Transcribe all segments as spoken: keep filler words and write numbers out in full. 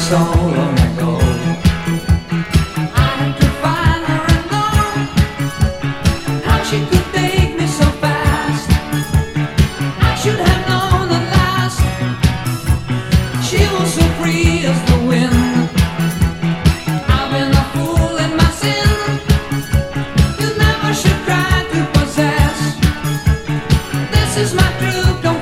so long ago. I had to find her and know how she could take me so fast. I should have known at last she was so free as the wind. I've been a fool in my sin. You never should try to possess. This is my true confession.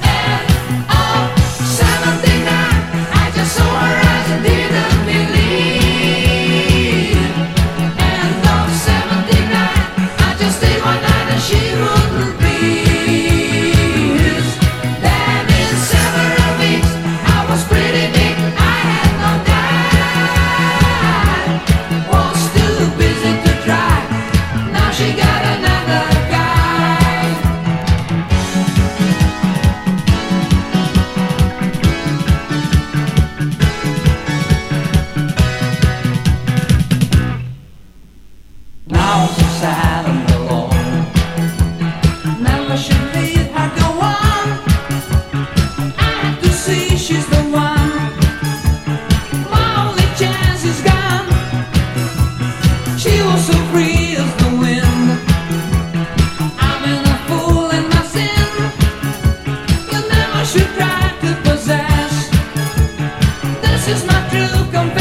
Now so sad and alone. Never should leave her go on. I had to see she's the one. My only chance is gone. She was so free as the wind. I've been a fool in my sin. You never should try to possess. This is my true confession.